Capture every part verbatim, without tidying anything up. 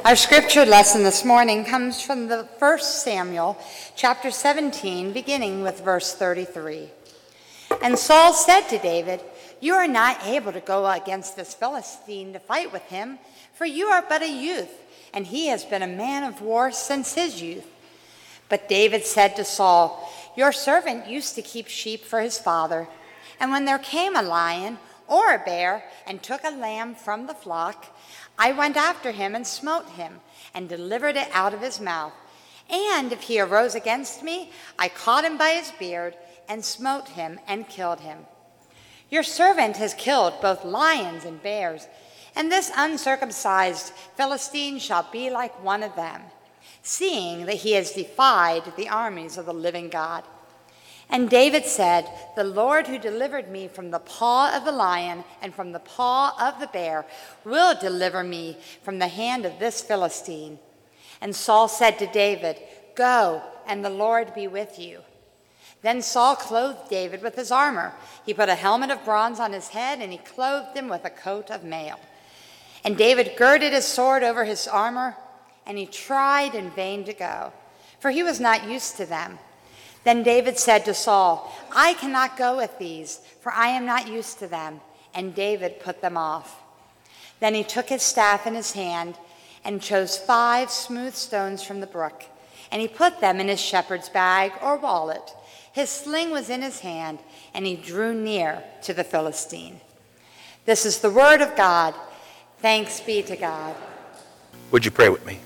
Our scripture lesson this morning comes from the First Samuel, chapter seventeen, beginning with verse thirty-three. And Saul said to David, "You are not able to go against this Philistine to fight with him, for you are but a youth, and he has been a man of war since his youth." But David said to Saul, "Your servant used to keep sheep for his father, and when there came a lion or a bear and took a lamb from the flock, I went after him and smote him and delivered it out of his mouth. And if he arose against me, I caught him by his beard and smote him and killed him. Your servant has killed both lions and bears, and this uncircumcised Philistine shall be like one of them, seeing that he has defied the armies of the living God." And David said, "The Lord who delivered me from the paw of the lion and from the paw of the bear will deliver me from the hand of this Philistine." And Saul said to David, "Go, and the Lord be with you." Then Saul clothed David with his armor. He put a helmet of bronze on his head, and he clothed him with a coat of mail. And David girded his sword over his armor, and he tried in vain to go, for he was not used to them. Then David said to Saul, "I cannot go with these, for I am not used to them." And David put them off. Then he took his staff in his hand and chose five smooth stones from the brook, and he put them in his shepherd's bag or wallet. His sling was in his hand, and he drew near to the Philistine. This is the word of God. Thanks be to God. Would you pray with me?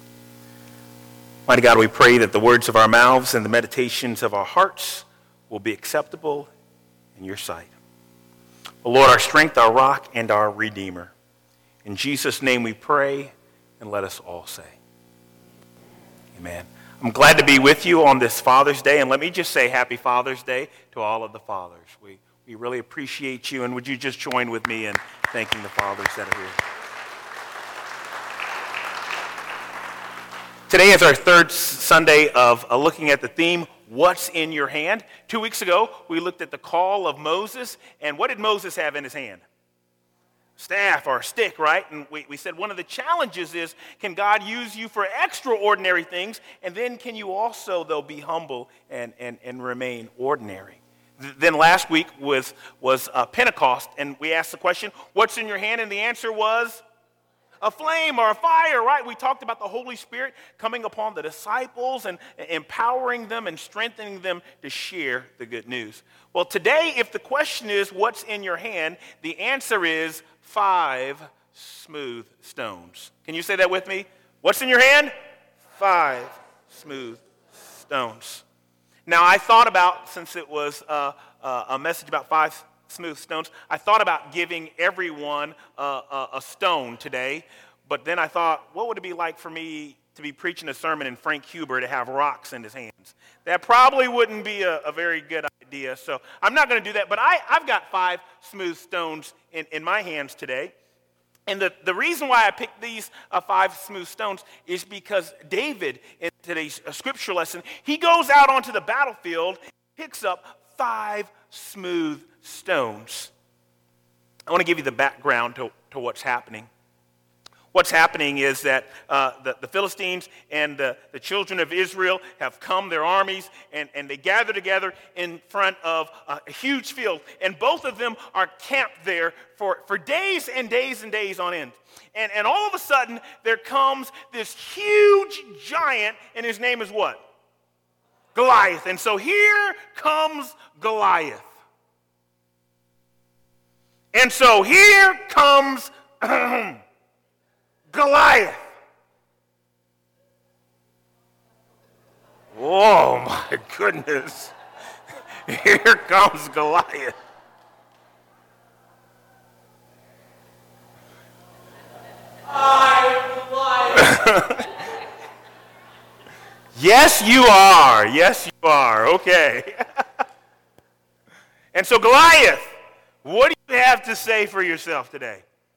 Mighty God, we pray that the words of our mouths and the meditations of our hearts will be acceptable in your sight. O Lord, our strength, our rock, and our Redeemer. In Jesus' name we pray, and let us all say, amen. I'm glad to be with you on this Father's Day, and let me just say Happy Father's Day to all of the fathers. We, we really appreciate you, and would you just join with me in thanking the fathers that are here? Today is our third Sunday of uh, looking at the theme, What's in Your Hand? Two weeks ago, we looked at the call of Moses, and what did Moses have in his hand? Staff or a stick, right? And we, we said one of the challenges is, can God use you for extraordinary things, and then can you also, though, be humble and, and, and remain ordinary? Th- then last week was, was uh, Pentecost, and we asked the question, what's in your hand? And the answer was a flame or a fire, right? We talked about the Holy Spirit coming upon the disciples and empowering them and strengthening them to share the good news. Well, today, if the question is, what's in your hand? The answer is five smooth stones. Can you say that with me? What's in your hand? Five smooth stones. Now, I thought about, since it was uh, uh, a message about five smooth stones, I thought about giving everyone uh, a, a stone today, but then I thought, what would it be like for me to be preaching a sermon and Frank Huber to have rocks in his hands? That probably wouldn't be a, a very good idea, so I'm not going to do that, but I, I've got five smooth stones in, in my hands today. And the, the reason why I picked these uh, five smooth stones is because David, in today's uh, scripture lesson, he goes out onto the battlefield, picks up five smooth stones. I want to give you the background to, to what's happening. What's happening is that uh, the, the Philistines and the, the children of Israel have come, their armies, and, and they gather together in front of a, a huge field. And both of them are camped there for, for days and days and days on end. And, and all of a sudden, there comes this huge giant, and his name is what? Goliath. And so here comes Goliath. And so here comes Goliath. Oh my goodness. Here comes Goliath. I am Goliath. Yes, you are. Yes, you are. Okay. And so Goliath, what do you have to say for yourself today?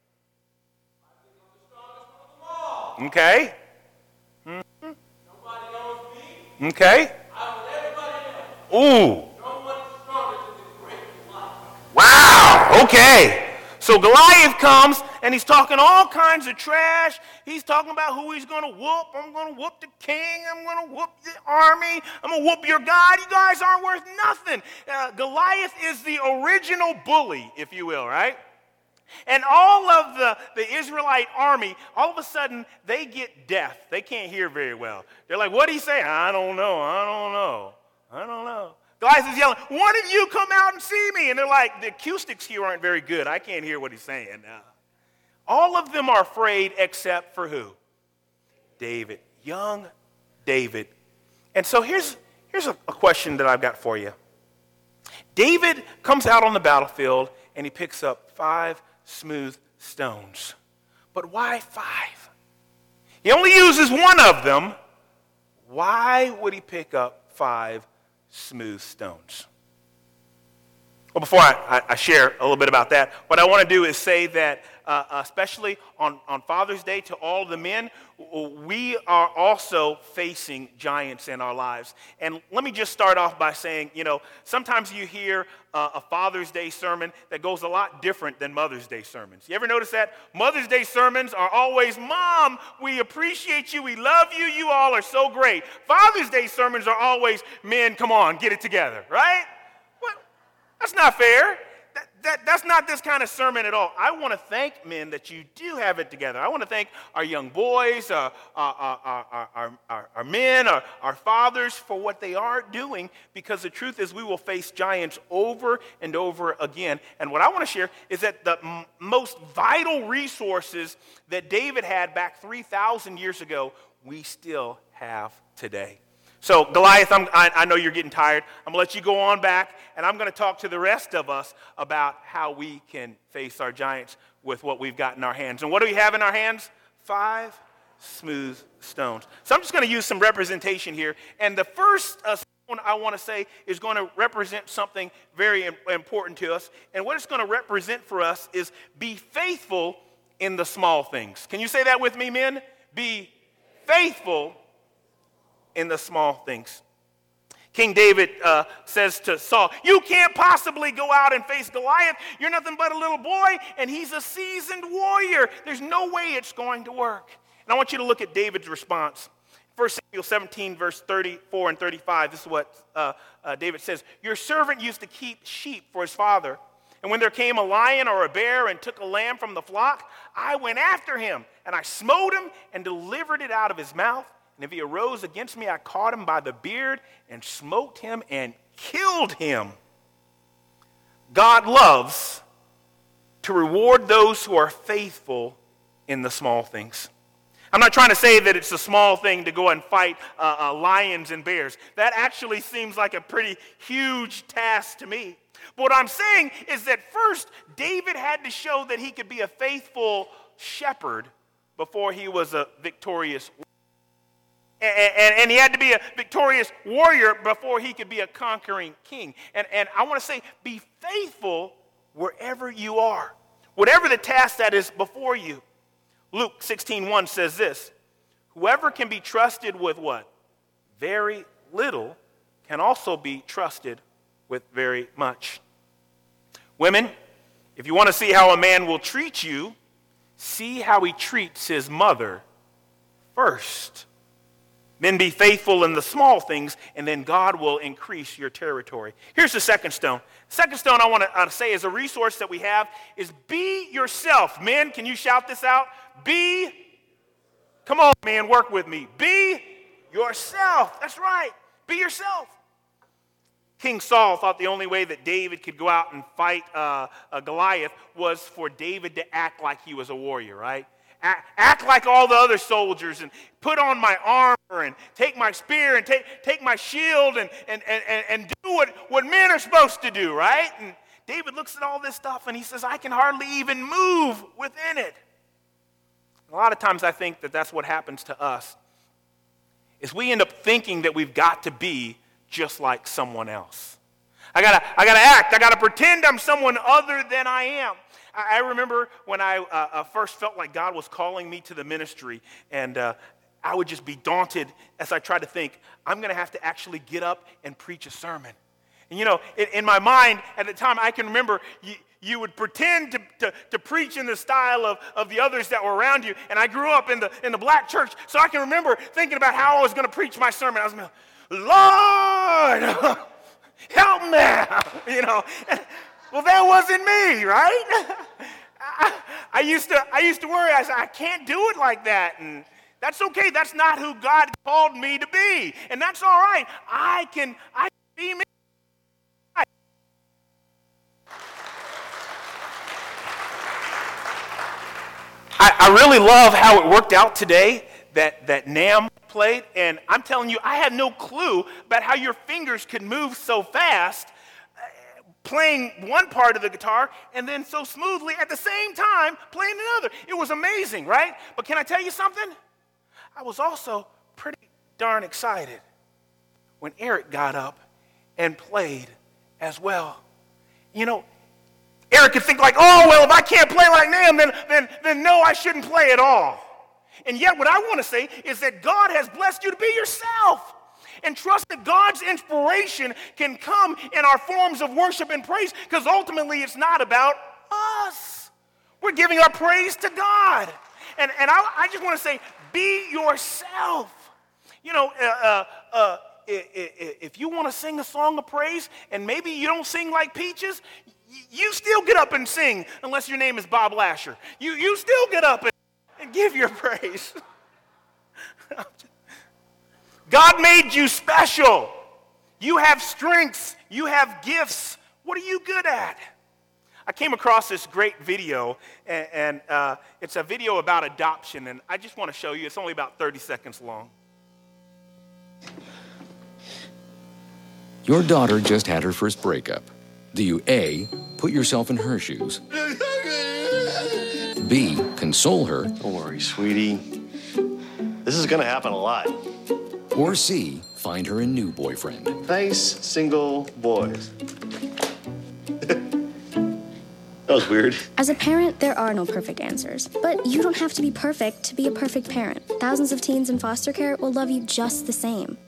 Okay. Mm-hmm. Nobody knows me. Okay. I want everybody to know. Ooh. No one is stronger than the great Goliath. Wow. Okay. So Goliath comes, and he's talking all kinds of trash. He's talking about who he's going to whoop. I'm going to whoop the king. I'm going to whoop the army. I'm going to whoop your God. You guys aren't worth nothing. Uh, Goliath is the original bully, if you will, right? And all of the, the Israelite army, all of a sudden, they get deaf. They can't hear very well. They're like, what did he say? I don't know. I don't know. I don't know. Goliath is yelling, one of you come out and see me. And they're like, the acoustics here aren't very good. I can't hear what he's saying. Uh, all of them are afraid except for who? David. Young David. And so here's, here's a, a question that I've got for you. David comes out on the battlefield and he picks up five smooth stones. But why five? He only uses one of them. Why would he pick up five smooth stones? Well, before I, I, I share a little bit about that, what I want to do is say that, uh, especially on, on Father's Day, to all the men, we are also facing giants in our lives. And let me just start off by saying, you know, sometimes you hear uh, a Father's Day sermon that goes a lot different than Mother's Day sermons. You ever notice that? Mother's Day sermons are always, Mom, we appreciate you, we love you, you all are so great. Father's Day sermons are always, men, come on, get it together, right? That's not fair. That, that, that's not this kind of sermon at all. I want to thank men that you do have it together. I want to thank our young boys, uh, our, our, our, our, our, our men, our, our fathers for what they are doing, because the truth is we will face giants over and over again. And what I want to share is that the m- most vital resources that David had back three thousand years ago, we still have today. So, Goliath, I'm, I, I know you're getting tired. I'm going to let you go on back, and I'm going to talk to the rest of us about how we can face our giants with what we've got in our hands. And what do we have in our hands? Five smooth stones. So I'm just going to use some representation here. And the first uh, stone I want to say is going to represent something very important to us. And what it's going to represent for us is be faithful in the small things. Can you say that with me, men? Be faithful in the small things. King David uh, says to Saul, you can't possibly go out and face Goliath. You're nothing but a little boy, and he's a seasoned warrior. There's no way it's going to work. And I want you to look at David's response. First Samuel seventeen, verse thirty-four and thirty-five, this is what uh, uh, David says. Your servant used to keep sheep for his father, and when there came a lion or a bear and took a lamb from the flock, I went after him, and I smote him and delivered it out of his mouth. And if he arose against me, I caught him by the beard and smote him and killed him. God loves to reward those who are faithful in the small things. I'm not trying to say that it's a small thing to go and fight uh, uh, lions and bears. That actually seems like a pretty huge task to me. But what I'm saying is that first, David had to show that he could be a faithful shepherd before he was a victorious warrior. And, and, and he had to be a victorious warrior before he could be a conquering king. And, and I want to say, be faithful wherever you are, whatever the task that is before you. Luke sixteen one says this, whoever can be trusted with what? Very little can also be trusted with very much. Women, if you want to see how a man will treat you, see how he treats his mother first. Men, be faithful in the small things, and then God will increase your territory. Here's the second stone. Second stone I want to uh, say is a resource that we have is be yourself. Men, can you shout this out? Be, come on, man, work with me. Be yourself. That's right. Be yourself. King Saul thought the only way that David could go out and fight uh, uh, Goliath was for David to act like he was a warrior, right? Act like all the other soldiers and put on my armor and take my spear and take, take my shield and, and, and, and do what, what men are supposed to do, right? And David looks at all this stuff and he says, I can hardly even move within it. A lot of times I think that that's what happens to us, is we end up thinking that we've got to be just like someone else. I gotta, I gotta act, I gotta pretend I'm someone other than I am. I remember when I uh, first felt like God was calling me to the ministry, and uh, I would just be daunted as I tried to think, I'm going to have to actually get up and preach a sermon. And you know, in, in my mind at the time, I can remember you, You would pretend to, to, to preach in the style of, of the others that were around you. And I grew up in the, in the black church, so I can remember thinking about how I was going to preach my sermon. I was like, Lord, help me, you know. Well, that wasn't me, right? I, I, used to, I used to worry. I said, I can't do it like that. And that's okay. That's not who God called me to be. And that's all right. I can, I can be me. I, I really love how it worked out today that, that Nam played. And I'm telling you, I had no clue about how your fingers could move so fast uh, playing one part of the guitar and then so smoothly at the same time playing another. It was amazing, right? But can I tell you something? I was also pretty darn excited when Eric got up and played as well. You know, Eric could think like, oh, well, if I can't play like Nam, then, then, then no, I shouldn't play at all. And yet what I want to say is that God has blessed you to be yourself. And trust that God's inspiration can come in our forms of worship and praise, because ultimately it's not about us. We're giving our praise to God. And, and I, I just want to say, be yourself. You know, uh, uh, uh, if you want to sing a song of praise and maybe you don't sing like Peaches, you still get up and sing, unless your name is Bob Lasher. You, you still get up and, and give your praise. God made you special. You have strengths. You have gifts. What are you good at? I came across this great video, and, and uh, it's a video about adoption, and I just want to show you. It's only about thirty seconds long. Your daughter just had her first breakup. Do you A, put yourself in her shoes? B, console her? Don't worry, sweetie. This is going to happen a lot. Or C, find her a new boyfriend? Nice single boys. That was weird. As a parent, there are no perfect answers. But you don't have to be perfect to be a perfect parent. Thousands of teens in foster care will love you just the same.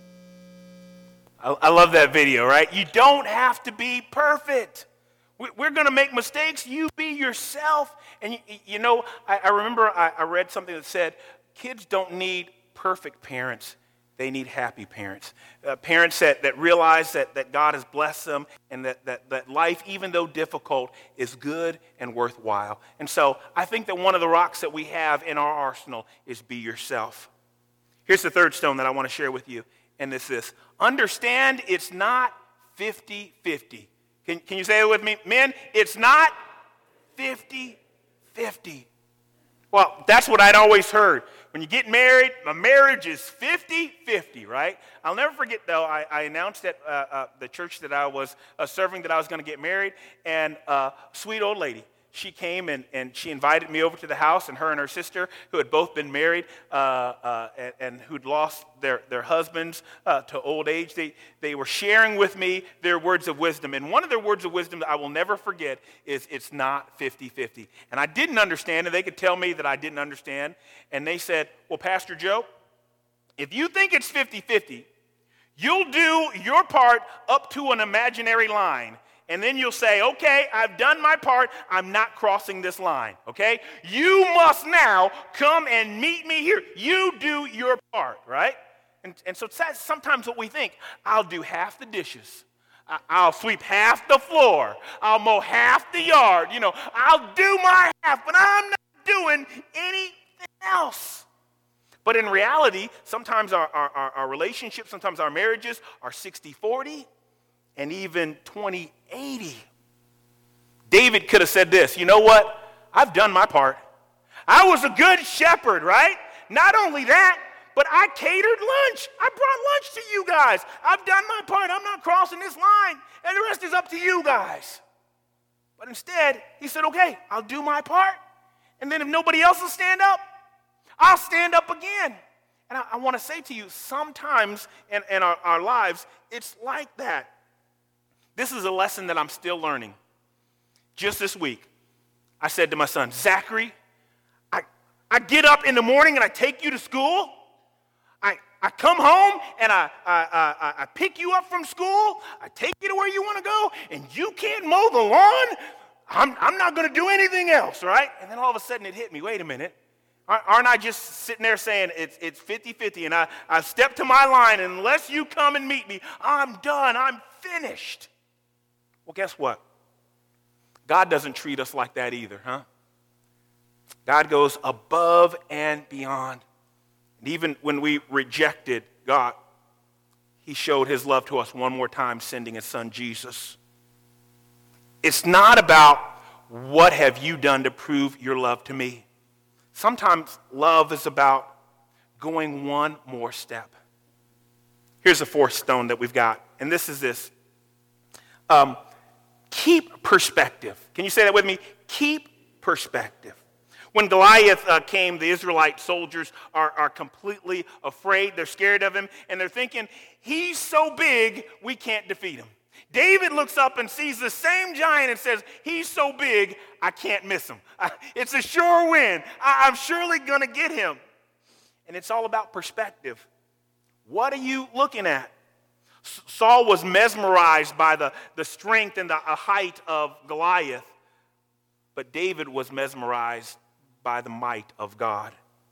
I, I love that video, right? You don't have to be perfect. We, we're going to make mistakes. You be yourself. And you, you know, I, I remember I, I read something that said, kids don't need perfect parents. They need happy parents. Uh, parents that, that realize that, that God has blessed them and that, that, that life, even though difficult, is good and worthwhile. And so I think that one of the rocks that we have in our arsenal is be yourself. Here's the third stone that I want to share with you, and it's this. Understand it's not fifty-fifty. Can, can you say it with me? Men, it's not fifty-fifty. Well, that's what I'd always heard. When you get married, a marriage is fifty-fifty, right? I'll never forget, though, I, I announced at uh, uh, the church that I was uh, serving that I was going to get married, and a uh, sweet old lady, she came and, and she invited me over to the house, and her and her sister, who had both been married uh, uh, and, and who'd lost their, their husbands uh, to old age, they, they were sharing with me their words of wisdom. And one of their words of wisdom that I will never forget is, it's not fifty-fifty. And I didn't understand, and they could tell me that I didn't understand. And they said, well, Pastor Joe, if you think it's fifty-fifty, you'll do your part up to an imaginary line. And then you'll say, okay, I've done my part. I'm not crossing this line, okay? You must now come and meet me here. You do your part, right? And, and so that's sometimes what we think. I'll do half the dishes. I, I'll sweep half the floor. I'll mow half the yard. You know, I'll do my half, but I'm not doing anything else. But in reality, sometimes our, our, our relationships, sometimes our marriages are sixty forty. And even twenty eighty. David could have said this, you know what? I've done my part. I was a good shepherd, right? Not only that, but I catered lunch. I brought lunch to you guys. I've done my part. I'm not crossing this line. And the rest is up to you guys. But instead, he said, okay, I'll do my part. And then if nobody else will stand up, I'll stand up again. And I, I want to say to you, sometimes in, in our, our lives, it's like that. This is a lesson that I'm still learning. Just this week, I said to my son, Zachary, I, I get up in the morning and I take you to school. I, I come home and I, I, I, I pick you up from school. I take you to where you want to go, and you can't mow the lawn? I'm, I'm not going to do anything else, right? And then all of a sudden it hit me, wait a minute. Aren't I just sitting there saying it's it's fifty-fifty and I, I step to my line and unless you come and meet me, I'm done, I'm finished. Well, guess what? God doesn't treat us like that either, huh? God goes above and beyond. And even when we rejected God, he showed his love to us one more time, sending his son Jesus. It's not about what have you done to prove your love to me. Sometimes love is about going one more step. Here's the fourth stone that we've got, and this is this. Um, keep perspective. Can you say that with me? Keep perspective. When Goliath uh, came, the Israelite soldiers are, are completely afraid. They're scared of him, and they're thinking, he's so big, we can't defeat him. David looks up and sees the same giant and says, he's so big, I can't miss him. I, it's a sure win. I, I'm surely going to get him. And it's all about perspective. What are you looking at? S- Saul was mesmerized by the, the strength and the uh, height of Goliath, but David was mesmerized by the might of God.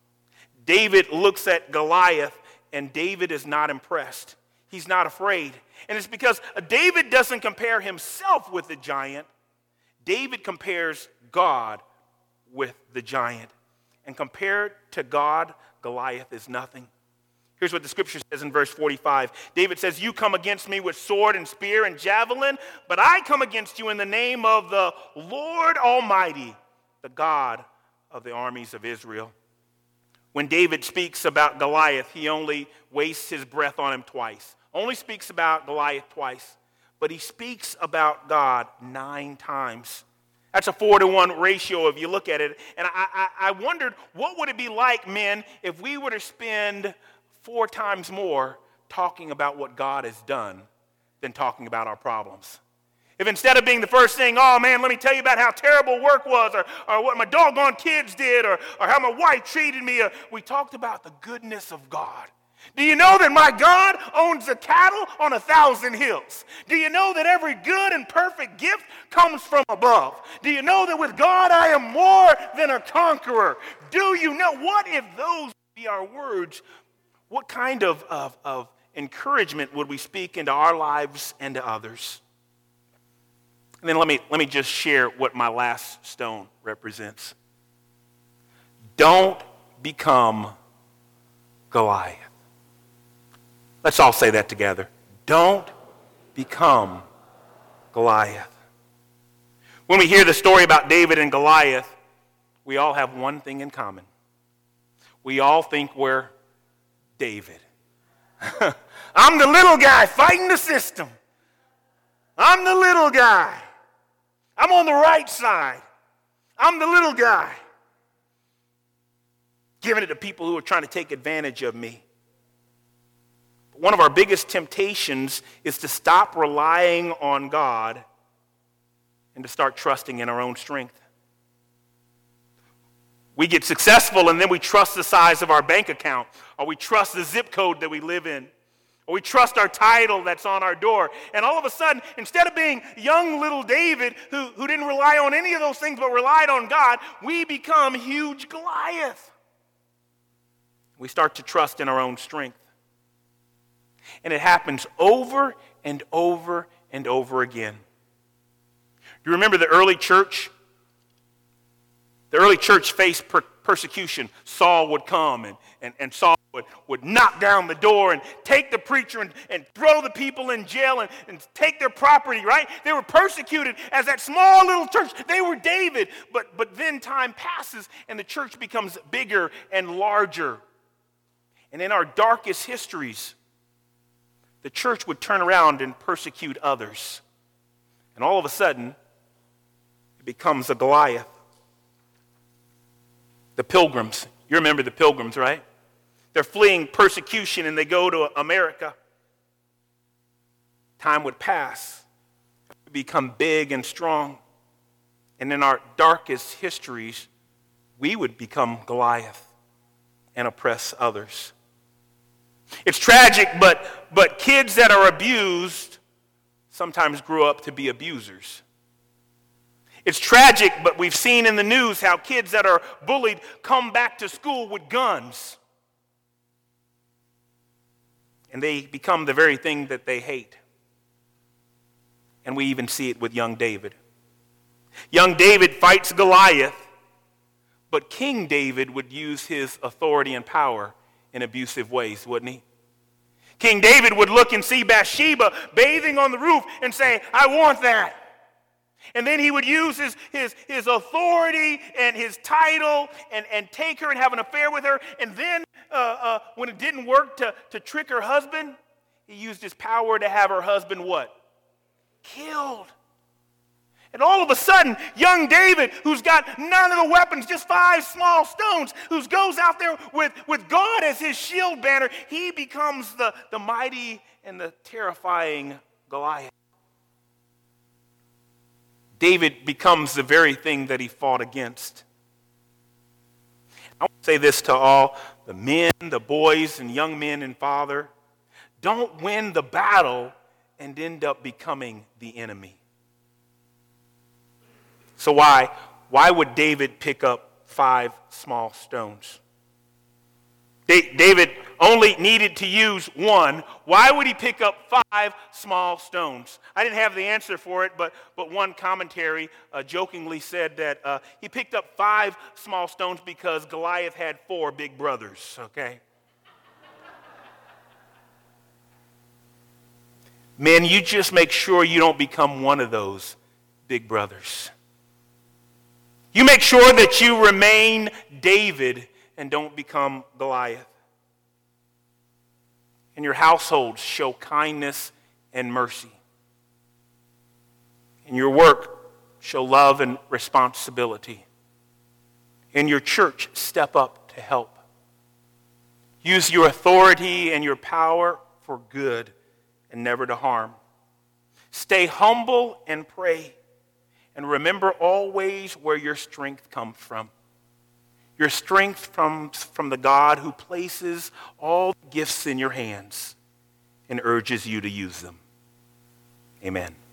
David looks at Goliath, and David is not impressed. He's not afraid. And it's because David doesn't compare himself with the giant. David compares God with the giant. And compared to God, Goliath is nothing. Here's what the scripture says in verse forty-five. David says, you come against me with sword and spear and javelin, but I come against you in the name of the Lord Almighty, the God of the armies of Israel. When David speaks about Goliath, he only wastes his breath on him twice. Only speaks about Goliath twice. But he speaks about God nine times. That's a four to one ratio if you look at it. And I, I, I wondered, what would it be like, men, if we were to spend four times more talking about what God has done than talking about our problems? If instead of being the first thing, oh man, let me tell you about how terrible work was, or, or what my doggone kids did, or, or how my wife treated me, uh, we talked about the goodness of God. Do you know that my God owns the cattle on a thousand hills? Do you know that every good and perfect gift comes from above? Do you know that with God I am more than a conqueror? Do you know, what if those be our words? What kind of, of, of encouragement would we speak into our lives and to others? And then let me, let me just share what my last stone represents. Don't become Goliath. Let's all say that together. Don't become Goliath. When we hear the story about David and Goliath, we all have one thing in common. We all think we're David. I'm the little guy fighting the system. I'm the little guy. I'm on the right side. I'm the little guy. Giving it to people who are trying to take advantage of me. One of our biggest temptations is to stop relying on God and to start trusting in our own strength. We get successful and then we trust the size of our bank account, or we trust the zip code that we live in, or we trust our title that's on our door. And all of a sudden, instead of being young little David who, who didn't rely on any of those things but relied on God, we become huge Goliath. We start to trust in our own strength. And it happens over and over and over again. Do you remember the early church? The early church faced per- persecution. Saul would come and, and, and Saul would, would knock down the door and take the preacher and, and throw the people in jail and, and take their property, right? They were persecuted as that small little church. They were David. But, but then time passes and the church becomes bigger and larger. And in our darkest histories, the church would turn around and persecute others. And all of a sudden, it becomes a Goliath. The Pilgrims. You remember the Pilgrims, right? They're fleeing persecution and they go to America. Time would pass. We'd become big and strong. And in our darkest histories, we would become Goliath and oppress others. It's tragic, but, but kids that are abused sometimes grow up to be abusers. It's tragic, but we've seen in the news how kids that are bullied come back to school with guns. And they become the very thing that they hate. And we even see it with young David. Young David fights Goliath, but King David would use his authority and power in abusive ways, wouldn't he? King David would look and see Bathsheba bathing on the roof and say, I want that. And then he would use his, his, his authority and his title and, and take her and have an affair with her. And then uh, uh, when it didn't work to, to trick her husband, he used his power to have her husband what? Killed. And all of a sudden, young David, who's got none of the weapons, just five small stones, who goes out there with, with God as his shield banner, he becomes the, the mighty and the terrifying Goliath. David becomes the very thing that he fought against. I want to say this to all the men, the boys, and young men and father. Don't win the battle and end up becoming the enemy. So why? Why would David pick up five small stones? David only needed to use one. Why would he pick up five small stones? I didn't have the answer for it, but, but one commentary uh, jokingly said that uh, he picked up five small stones because Goliath had four big brothers, okay? Men, you just make sure you don't become one of those big brothers. You make sure that you remain David and don't become Goliath. In your households, show kindness and mercy. In your work, show love and responsibility. In your church, step up to help. Use your authority and your power for good and never to harm. Stay humble and pray. And remember always where your strength comes from. Your strength comes from the God who places all gifts in your hands and urges you to use them. Amen.